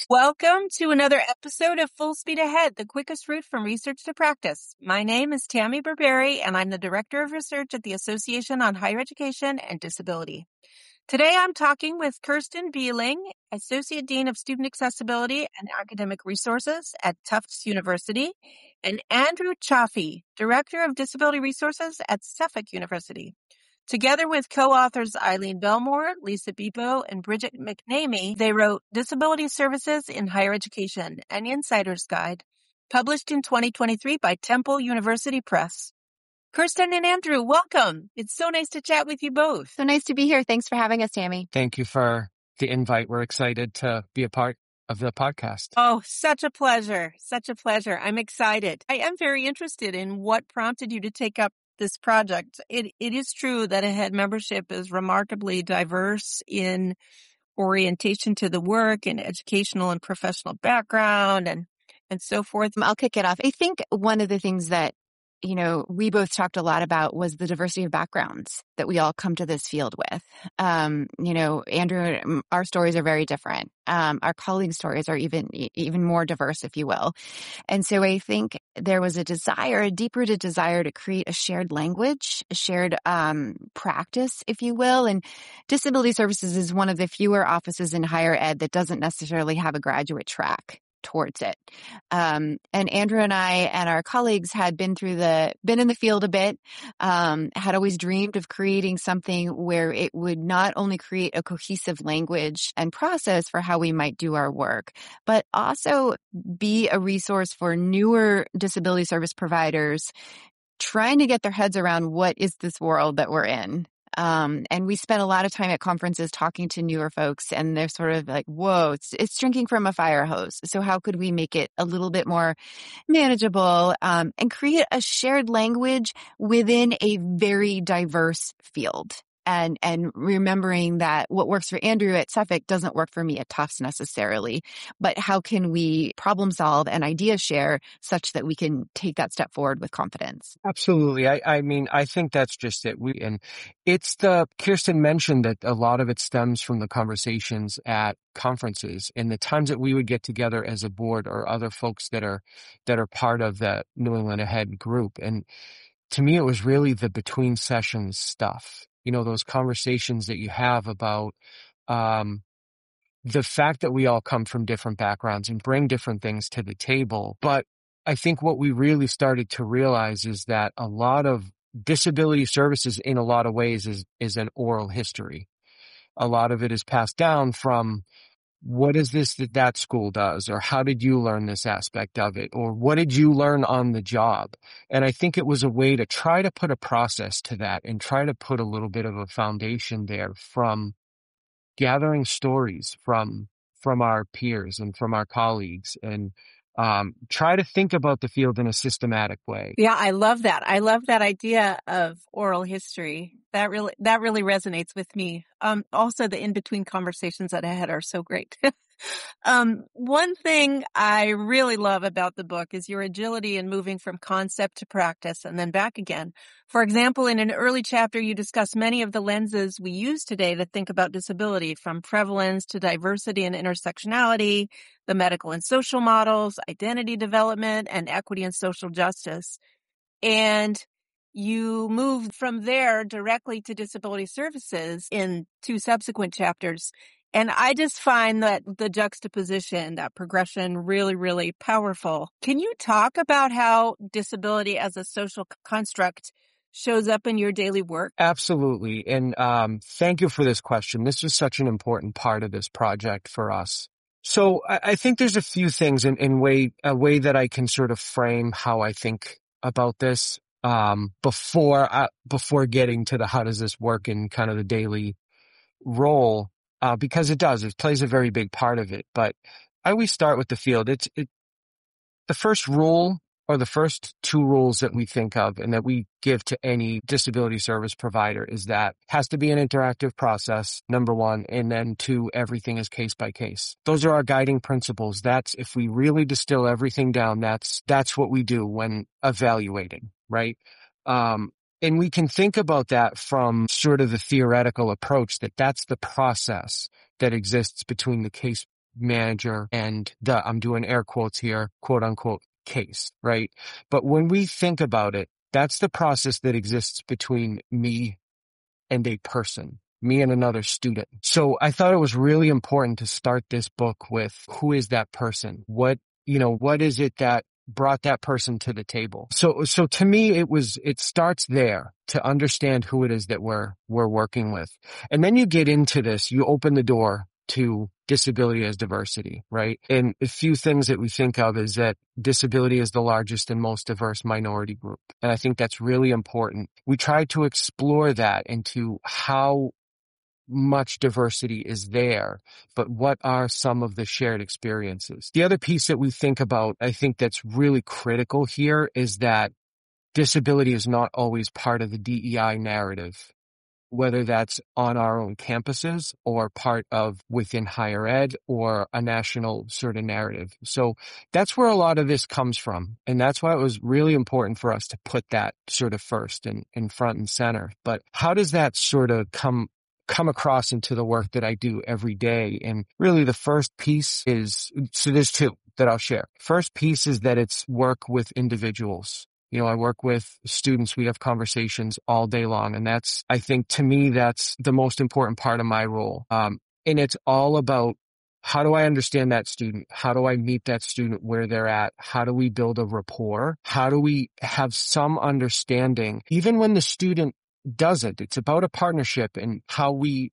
Welcome to another episode of Full Speed Ahead, the quickest route from research to practice. My name is Tammy Berberi, and I'm the Director of Research at the Association on Higher Education and Disability. Today, I'm talking with Kirsten Beeling, Associate Dean of Student Accessibility and Academic Resources at Tufts University, and Andrew Chaffee, Director of Disability Resources at Suffolk University. Together with co-authors Eileen Belmore, Lisa Bebo, and Bridget McNamee, they wrote Disability Services in Higher Education, an Insider's Guide, published in 2023 by Temple University Press. Kirsten and Andrew, welcome. It's so nice to chat with you both. So nice to be here. Thanks for having us, Tammy. Thank you for the invite. We're excited to be a part of the podcast. Oh, such a pleasure. Such a pleasure. I'm excited. I am very interested in what prompted you to take up this project. It is true that AHEAD membership is remarkably diverse in orientation to the work and educational and professional background and so forth. I'll kick it off. I think one of the things that, we both talked a lot about was the diversity of backgrounds that we all come to this field with. Andrew, our stories are very different. Our colleagues' stories are even more diverse, if you will. And so I think there was a deep-rooted desire to create a shared language, a shared practice, if you will. And Disability Services is one of the fewer offices in higher ed that doesn't necessarily have a graduate track towards it. And Andrew and I and our colleagues had been in the field a bit, had always dreamed of creating something where it would not only create a cohesive language and process for how we might do our work, but also be a resource for newer disability service providers trying to get their heads around what is this world that we're in. And we spent a lot of time at conferences talking to newer folks, and they're sort of like, whoa, it's drinking from a fire hose. So how could we make it a little bit more manageable, and create a shared language within a very diverse field? And remembering that what works for Andrew at Suffolk doesn't work for me at Tufts necessarily, but how can we problem solve and idea share such that we can take that step forward with confidence? Absolutely. I think that's just it. Kirsten mentioned that a lot of it stems from the conversations at conferences and the times that we would get together as a board or other folks that are part of the New England AHEAD group. And to me, it was really the between sessions stuff. Those conversations that you have about the fact that we all come from different backgrounds and bring different things to the table. But I think what we really started to realize is that a lot of disability services in a lot of ways is an oral history. A lot of it is passed down from what is this that school does, or how did you learn this aspect of it, or what did you learn on the job? And I think it was a way to try to put a process to that and try to put a little bit of a foundation there from gathering stories from our peers and from our colleagues, and try to think about the field in a systematic way. Yeah, I love that. I love that idea of oral history. That really resonates with me. Also, the in-between conversations that I had are so great. One thing I really love about the book is your agility in moving from concept to practice and then back again. For example, in an early chapter, you discuss many of the lenses we use today to think about disability, from prevalence to diversity and intersectionality, the medical and social models, identity development, and equity and social justice. And you moved from there directly to disability services in 2 subsequent chapters. And I just find that the juxtaposition, that progression really, really powerful. Can you talk about how disability as a social construct shows up in your daily work? Absolutely. And thank you for this question. This is such an important part of this project for us. So I think there's a few things in a way that I can sort of frame how I think about this before getting to the how does this work in kind of the daily role, because it plays a very big part of it. But I always start with the field. The first rule, or the first 2 rules that we think of and that we give to any disability service provider, is that it has to be an interactive process, number 1, and then 2, everything is case by case. Those are our guiding principles. That's, if we really distill everything down, that's what we do when evaluating, right? And we can think about that from sort of the theoretical approach, that's the process that exists between the case manager and the, I'm doing air quotes here, quote unquote, case, right? But when we think about it, that's the process that exists between me and a person, me and another student. So I thought it was really important to start this book with who is that person? What is it that brought that person to the table? So to me, it starts there to understand who it is that we're working with. And then you get into this, you open the door to disability as diversity, right? And a few things that we think of is that disability is the largest and most diverse minority group. And I think that's really important. We try to explore that into how much diversity is there, but what are some of the shared experiences? The other piece that we think about, I think that's really critical here, is that disability is not always part of the DEI narrative, whether that's on our own campuses or part of within higher ed or a national sort of narrative. So that's where a lot of this comes from. And that's why it was really important for us to put that sort of first and in front and center. But how does that sort of come across into the work that I do every day? And really the first piece is, so there's two that I'll share. First piece is that it's work with individuals. I work with students. We have conversations all day long. And I think to me, that's the most important part of my role. And it's all about, how do I understand that student? How do I meet that student where they're at? How do we build a rapport? How do we have some understanding? Even when the student doesn't, it's about a partnership and how we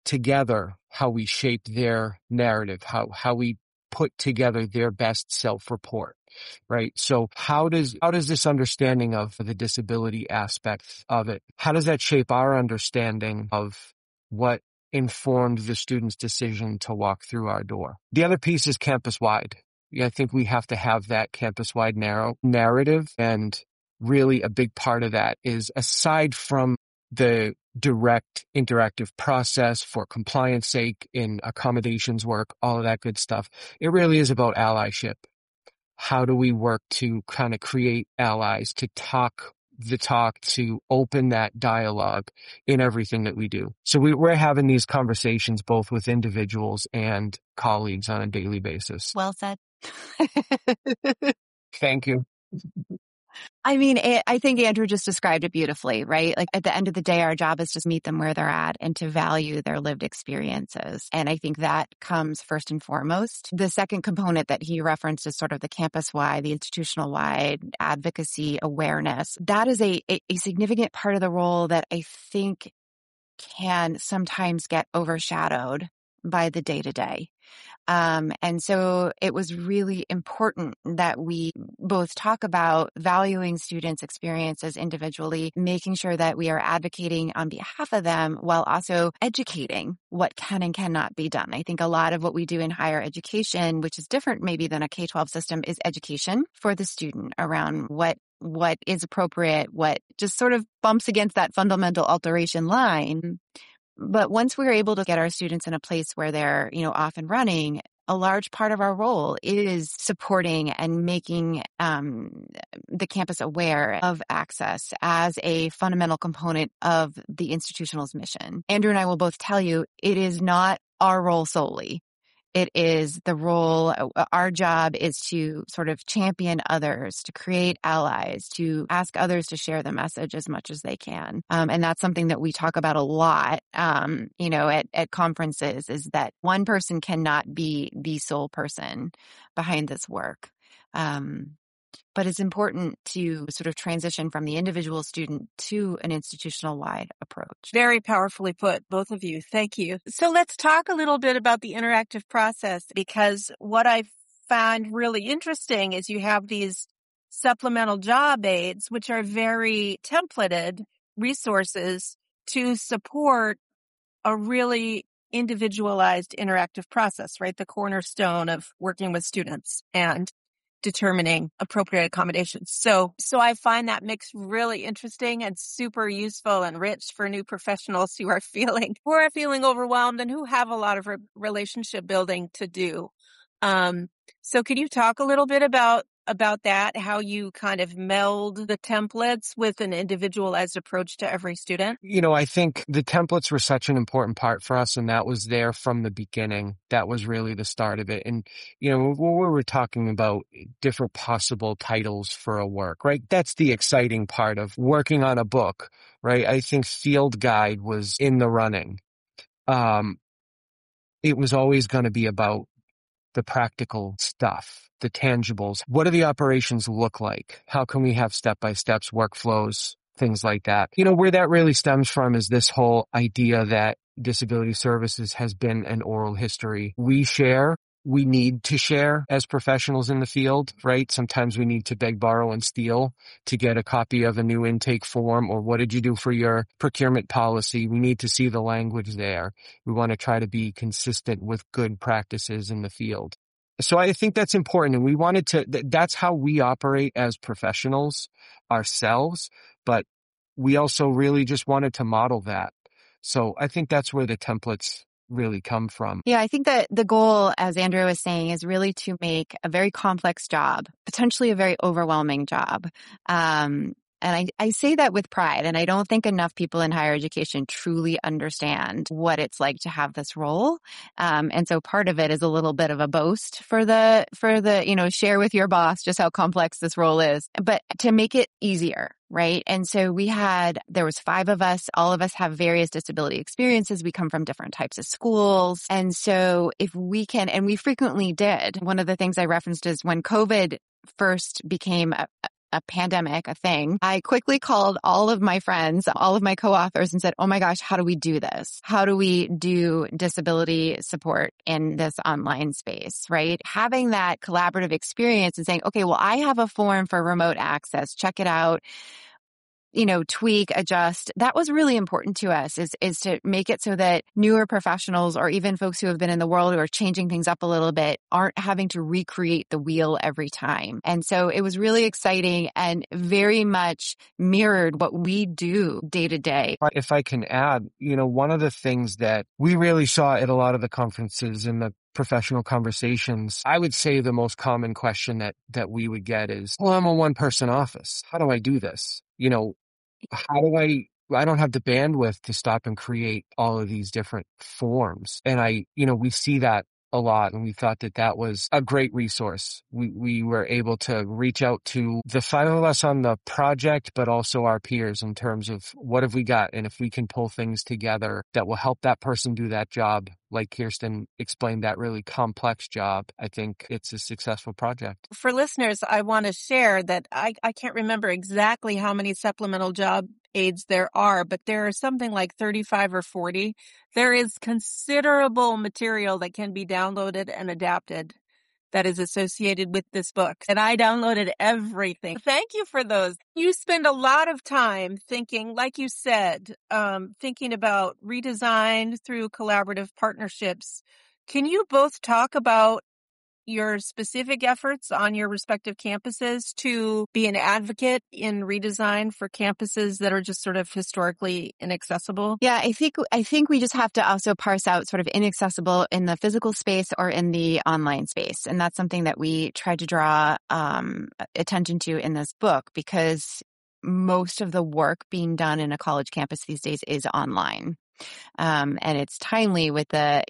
shape their narrative, how we put together their best self-report, right? So how does this understanding of the disability aspect of it, how does that shape our understanding of what informed the student's decision to walk through our door? The other piece is campus-wide. I think we have to have that campus-wide narrative, and really a big part of that is, aside from the direct interactive process for compliance sake in accommodations work, all of that good stuff, it really is about allyship. How do we work to kind of create allies, to talk the talk, to open that dialogue in everything that we do? So we're having these conversations both with individuals and colleagues on a daily basis. Well said. Thank you. I mean, I think Andrew just described it beautifully, right? Like, at the end of the day, our job is just meet them where they're at and to value their lived experiences. And I think that comes first and foremost. The second component that he referenced is sort of the campus-wide, the institutional-wide advocacy awareness. That is a significant part of the role that I think can sometimes get overshadowed by the day-to-day. And so it was really important that we both talk about valuing students' experiences individually, making sure that we are advocating on behalf of them while also educating what can and cannot be done. I think a lot of what we do in higher education, which is different maybe than a K-12 system, is education for the student around what is appropriate, what just sort of bumps against that fundamental alteration line. But once we're able to get our students in a place where they're, off and running, a large part of our role is supporting and making the campus aware of access as a fundamental component of the institutional's mission. Andrew and I will both tell you, it is not our role solely. It is the role, our job is to sort of champion others, to create allies, to ask others to share the message as much as they can. And that's something that we talk about a lot, at conferences, is that one person cannot be the sole person behind this work. But it's important to sort of transition from the individual student to an institutional-wide approach. Very powerfully put, both of you. Thank you. So let's talk a little bit about the interactive process, because what I've found really interesting is you have these supplemental job aids, which are very templated resources to support a really individualized interactive process, right? The cornerstone of working with students and determining appropriate accommodations. So I find that mix really interesting and super useful and rich for new professionals who are feeling overwhelmed and who have a lot of relationship building to do. So could you talk a little bit about about that, how you kind of meld the templates with an individualized approach to every student? I think the templates were such an important part for us, and that was there from the beginning. That was really the start of it. And, when we were talking about different possible titles for a work, right? That's the exciting part of working on a book, right? I think field guide was in the running. It was always going to be about the practical stuff, the tangibles. What do the operations look like? How can we have step-by-steps, workflows, things like that? Where that really stems from is this whole idea that disability services has been an oral history. We need to share as professionals in the field, right? Sometimes we need to beg, borrow, and steal to get a copy of a new intake form, or what did you do for your procurement policy? We need to see the language there. We want to try to be consistent with good practices in the field. So I think that's important, and we wanted to, that's how we operate as professionals ourselves, but we also really just wanted to model that. So I think that's where the templates really come from. Yeah, I think that the goal, as Andrew was saying, is really to make a very complex job, potentially a very overwhelming job. And I say that with pride, and I don't think enough people in higher education truly understand what it's like to have this role. And so part of it is a little bit of a boast for the, share with your boss just how complex this role is, but to make it easier. Right. And so there was 5 of us. All of us have various disability experiences. We come from different types of schools. And so if we can, and we frequently did, one of the things I referenced is when COVID first became a pandemic, a thing, I quickly called all of my friends, all of my co-authors and said, oh my gosh, how do we do this? How do we do disability support in this online space, right? Having that collaborative experience and saying, okay, well, I have a form for remote access. Check it out. Tweak, adjust. That was really important to us is to make it so that newer professionals or even folks who have been in the world who are changing things up a little bit aren't having to recreate the wheel every time. And so it was really exciting and very much mirrored what we do day to day. If I can add, one of the things that we really saw at a lot of the conferences and the professional conversations, I would say the most common question that we would get is, well, I'm a one-person office. How do I do this? How do I don't have the bandwidth to stop and create all of these different forms. And we see that a lot, and we thought that was a great resource. We were able to reach out to the 5 of us on the project, but also our peers in terms of what have we got, and if we can pull things together that will help that person do that job, like Kirsten explained, that really complex job, I think it's a successful project. For listeners, I want to share that I can't remember exactly how many supplemental job aids there are, but there are something like 35 or 40. There is considerable material that can be downloaded and adapted that is associated with this book. And I downloaded everything. Thank you for those. You spend a lot of time thinking, like you said, thinking about redesign through collaborative partnerships. Can you both talk about your specific efforts on your respective campuses to be an advocate in redesign for campuses that are just sort of historically inaccessible? Yeah, I think we just have to also parse out sort of inaccessible in the physical space or in the online space. And that's something that we tried to draw attention to in this book, because most of the work being done in a college campus these days is online. And it's timely with the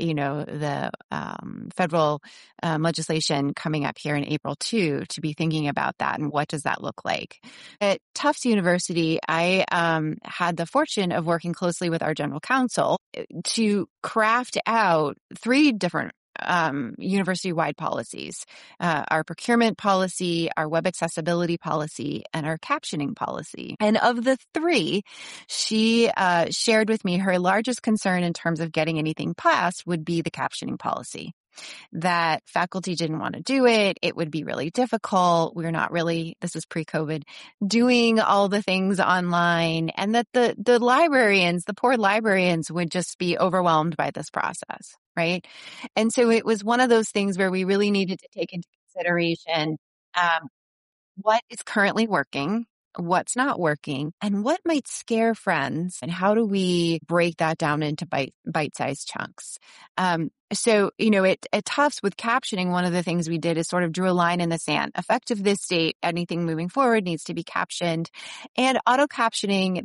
federal legislation coming up here in April too, to be thinking about that and what does that look like. At Tufts University, I had the fortune of working closely with our general counsel to craft out 3 different university-wide policies, our procurement policy, our web accessibility policy, and our captioning policy. And of the 3, she shared with me her largest concern in terms of getting anything passed would be the captioning policy. That faculty didn't want to do it. It would be really difficult. We're not really, this is pre-COVID, doing all the things online, and that the librarians, the poor librarians, would just be overwhelmed by this process, right? And so it was one of those things where we really needed to take into consideration what is currently working, what's not working, and what might scare friends, and how do we break that down into bite-sized chunks. So, at Tufts with captioning, one of the things we did is sort of drew a line in the sand. Effective this date, anything moving forward needs to be captioned. And auto captioning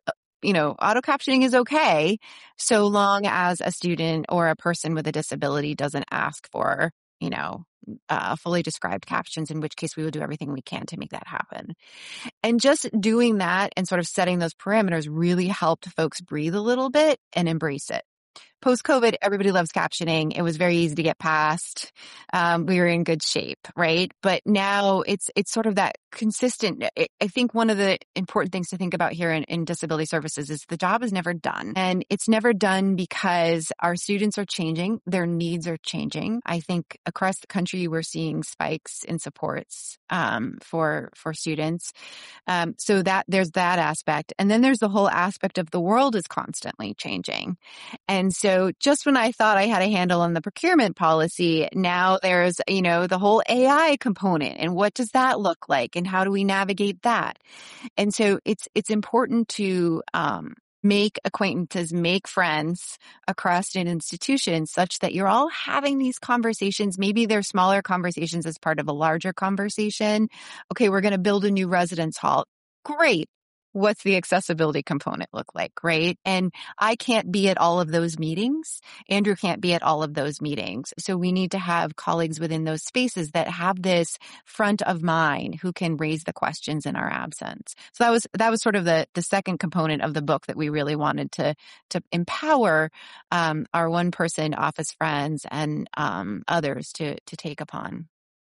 is okay so long as a student or a person with a disability doesn't ask for, fully described captions, in which case we will do everything we can to make that happen. And just doing that and sort of setting those parameters really helped folks breathe a little bit and embrace it. Post-COVID, everybody loves captioning. It was very easy to get past. We were in good shape, right? But now it's sort of that consistent. I think one of the important things to think about here in disability services is the job is never done. And it's never done because our students are changing. Their needs are changing. I think across the country, we're seeing spikes in supports for students. So that there's that aspect. And then there's the whole aspect of the world is constantly changing. And so just when I thought I had a handle on the procurement policy, now there's, the whole AI component, and what does that look like, and how do we navigate that? And so it's important to make acquaintances, make friends across an institution such that you're all having these conversations. Maybe they're smaller conversations as part of a larger conversation. Okay, we're going to build a new residence hall. Great. What's the accessibility component look like, right? And I can't be at all of those meetings. Andrew can't be at all of those meetings. So we need to have colleagues within those spaces that have this front of mind who can raise the questions in our absence. So that was sort of the second component of the book that we really wanted to empower our one-person office friends and others to take upon.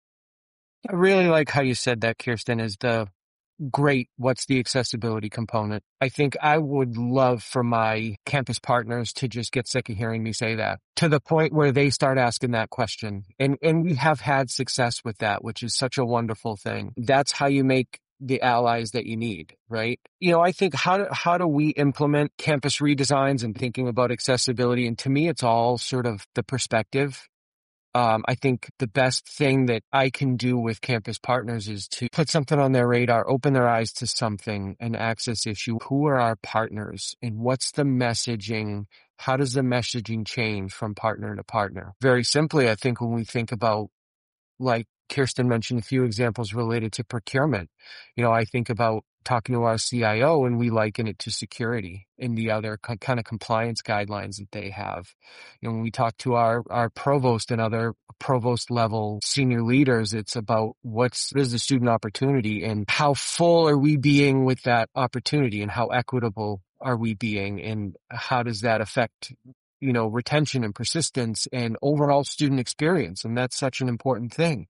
I really like how you said that, Kirsten, is great. What's the accessibility component? I think I would love for my campus partners to just get sick of hearing me say that, to the point where they start asking that question. And we have had success with that, which is such a wonderful thing. That's how you make the allies that you need, right? I think how do we implement campus redesigns and thinking about accessibility? And to me, it's all sort of the perspective. I think the best thing that I can do with campus partners is to put something on their radar, open their eyes to something, an access issue. Who are our partners and what's the messaging? How does the messaging change from partner to partner? Very simply, I think when we think about, like Kirsten mentioned, a few examples related to procurement. I think about talking to our CIO and we liken it to security and the other kind of compliance guidelines that they have. When we talk to our provost and other provost level senior leaders, it's about what is the student opportunity and how full are we being with that opportunity and how equitable are we being and how does that affect retention and persistence and overall student experience. And that's such an important thing.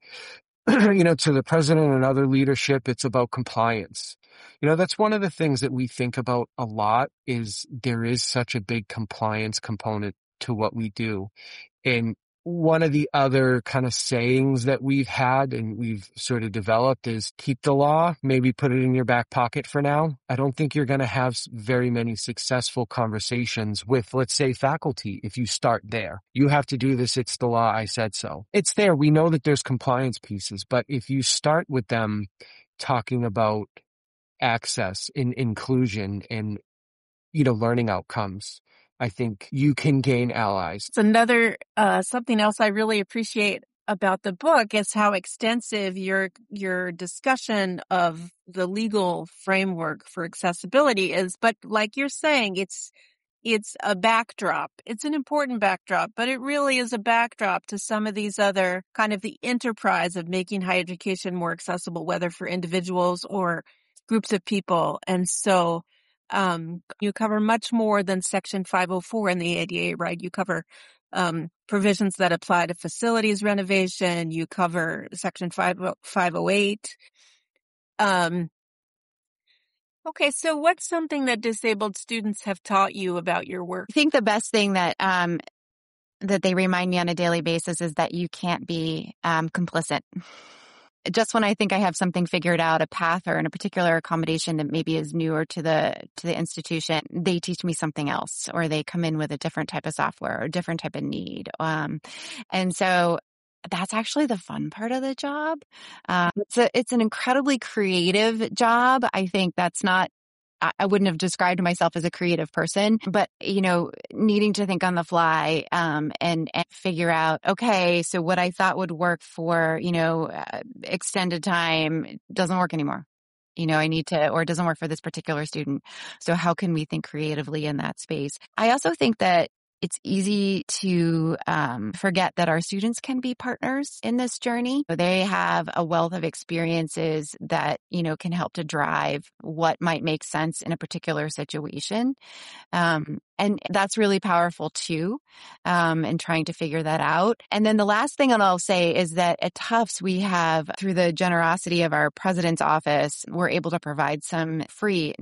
To the president and other leadership, it's about compliance. That's one of the things that we think about a lot is there is such a big compliance component to what we do. And one of the other kind of sayings that we've had and we've sort of developed is keep the law, maybe put it in your back pocket for now. I don't think you're going to have very many successful conversations with, let's say, faculty if you start there. You have to do this. It's the law. I said so. It's there. We know that there's compliance pieces, but if you start with them talking about access and inclusion and, learning outcomes, I think you can gain allies. It's another, something else I really appreciate about the book is how extensive your discussion of the legal framework for accessibility is. But like you're saying, it's a backdrop. It's an important backdrop, but it really is a backdrop to some of these other kind of the enterprise of making higher education more accessible, whether for individuals or groups of people. And so, you cover much more than Section 504 in the ADA, right? You cover provisions that apply to facilities renovation. You cover Section 508. Okay, so what's something that disabled students have taught you about your work? I think the best thing that they remind me on a daily basis is that you can't be complicit. Just when I think I have something figured out, a path or in a particular accommodation that maybe is newer to the institution, they teach me something else, or they come in with a different type of software or a different type of need. And so that's actually the fun part of the job. It's an incredibly creative job. I think that's not, I wouldn't have described myself as a creative person, but needing to think on the fly, and figure out, okay, so what I thought would work for, extended time doesn't work anymore. I need to, or it doesn't work for this particular student. So how can we think creatively in that space? I also think that it's easy to forget that our students can be partners in this journey. They have a wealth of experiences that, can help to drive what might make sense in a particular situation. And that's really powerful too, in trying to figure that out. And then the last thing I'll say is that at Tufts, we have, through the generosity of our president's office, we're able to provide some free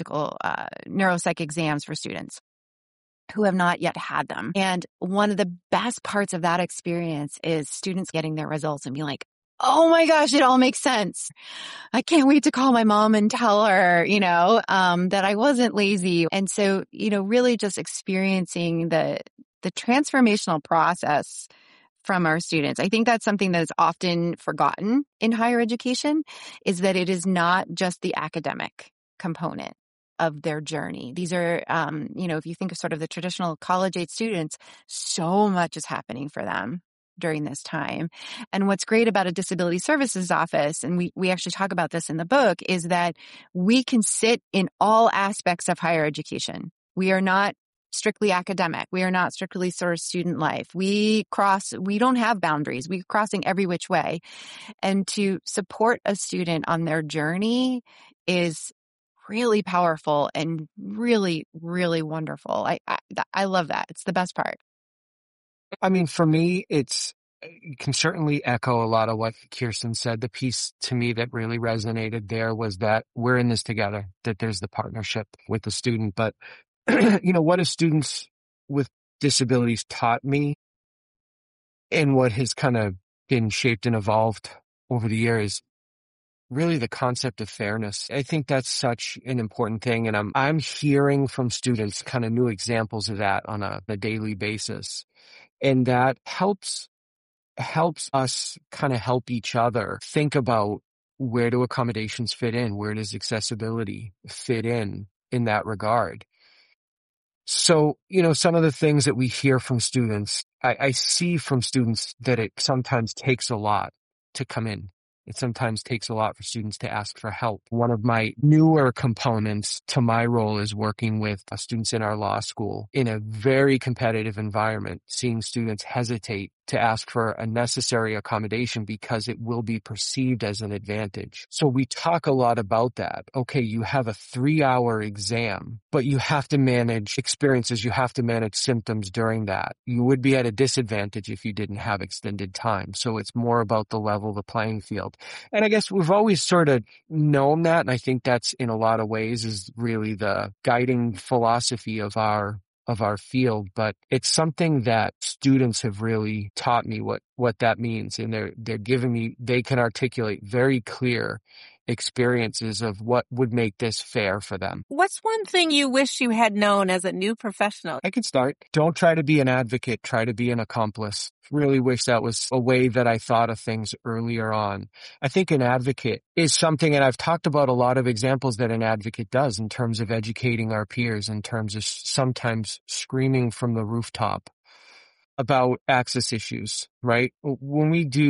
neuropsych exams for students who have not yet had them. And one of the best parts of that experience is students getting their results and being like, oh my gosh, it all makes sense. I can't wait to call my mom and tell her, that I wasn't lazy. And so, really just experiencing the transformational process from our students. I think that's something that is often forgotten in higher education, is that it is not just the academic component of their journey. These are, if you think of sort of the traditional college-age students, so much is happening for them during this time. And what's great about a disability services office, and we actually talk about this in the book, is that we can sit in all aspects of higher education. We are not strictly academic. We are not strictly sort of student life. We don't have boundaries. We're crossing every which way. And to support a student on their journey is really powerful and really, really wonderful. I love that. It's the best part. I mean, for me, you can certainly echo a lot of what Kirsten said. The piece to me that really resonated there was that we're in this together, that there's the partnership with the student. But, what have students with disabilities taught me, and what has kind of been shaped and evolved over the years, really the concept of fairness. I think that's such an important thing. And I'm hearing from students kind of new examples of that on a daily basis. And that helps us kind of help each other think about, where do accommodations fit in? Where does accessibility fit in that regard? So, some of the things that we hear from students, I see from students that it sometimes takes a lot to come in. It sometimes takes a lot for students to ask for help. One of my newer components to my role is working with students in our law school in a very competitive environment, seeing students hesitate to ask for a necessary accommodation because it will be perceived as an advantage. So we talk a lot about that. Okay, you have a 3-hour exam, but you have to manage experiences. You have to manage symptoms during that. You would be at a disadvantage if you didn't have extended time. So it's more about the level of the playing field. And I guess we've always sort of known that. And I think that's in a lot of ways is really the guiding philosophy of our field, but it's something that students have really taught me what that means. And they're giving me, they can articulate very clear experiences of what would make this fair for them. What's one thing you wish you had known as a new professional? I could start. Don't try to be an advocate, try to be an accomplice. Really wish that was a way that I thought of things earlier on. I think an advocate is something, and I've talked about a lot of examples that an advocate does in terms of educating our peers, in terms of sometimes screaming from the rooftop about access issues, right? When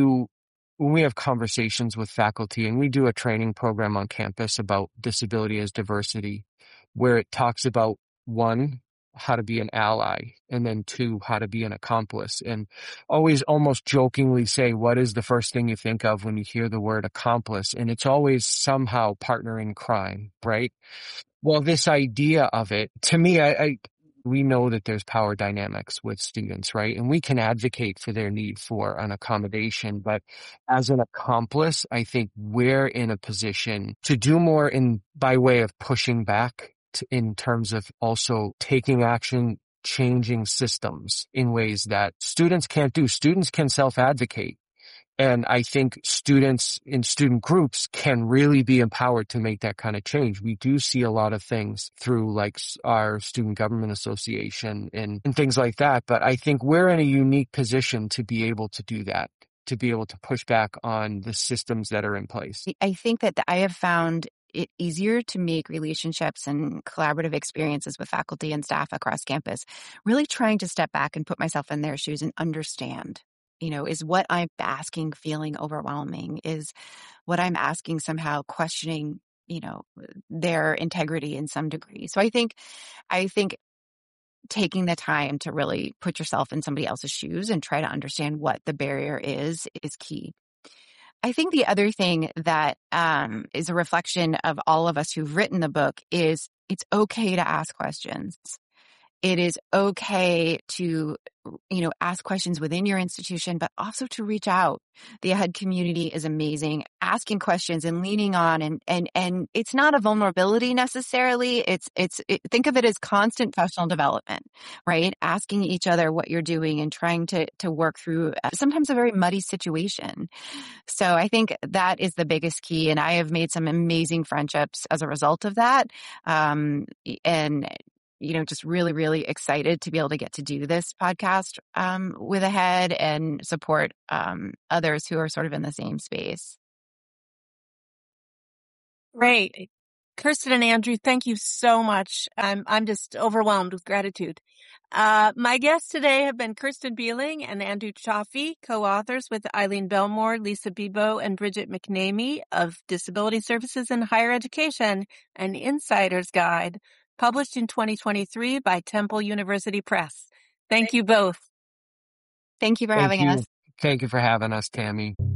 we have conversations with faculty, and we do a training program on campus about disability as diversity, where it talks about, 1, how to be an ally, and then 2, how to be an accomplice. And always almost jokingly say, what is the first thing you think of when you hear the word accomplice? And it's always somehow partner in crime, right? Well, this idea of it, to me, we know that there's power dynamics with students, right? And we can advocate for their need for an accommodation. But as an accomplice, I think we're in a position to do more by way of pushing back in terms of also taking action, changing systems in ways that students can't do. Students can self-advocate. And I think students in student groups can really be empowered to make that kind of change. We do see a lot of things through like our Student Government Association and things like that. But I think we're in a unique position to be able to do that. to be able to push back on the systems that are in place? I think that I have found it easier to make relationships and collaborative experiences with faculty and staff across campus, really trying to step back and put myself in their shoes and understand, is what I'm asking feeling overwhelming? Is what I'm asking somehow questioning, their integrity in some degree? So I think taking the time to really put yourself in somebody else's shoes and try to understand what the barrier is key. I think the other thing that is a reflection of all of us who've written the book is it's okay to ask questions. It is okay to, ask questions within your institution, but also to reach out. The AHEAD community is amazing. Asking questions and leaning on, and it's not a vulnerability necessarily. Think of it as constant professional development, right? Asking each other what you're doing and trying to work through sometimes a very muddy situation. So I think that is the biggest key. And I have made some amazing friendships as a result of that. And just really, really excited to be able to get to do this podcast with AHEAD and support others who are sort of in the same space. Great. Kirsten and Andrew, thank you so much. I'm just overwhelmed with gratitude. My guests today have been Kirsten Beeling and Andrew Chaffee, co-authors with Eileen Belmore, Lisa Bebo, and Bridget McNamee of Disability Services in Higher Education, an Insider's Guide, published in 2023 by Temple University Press. Thank you both. Thank you for having us. Thank you for having us, Tammy.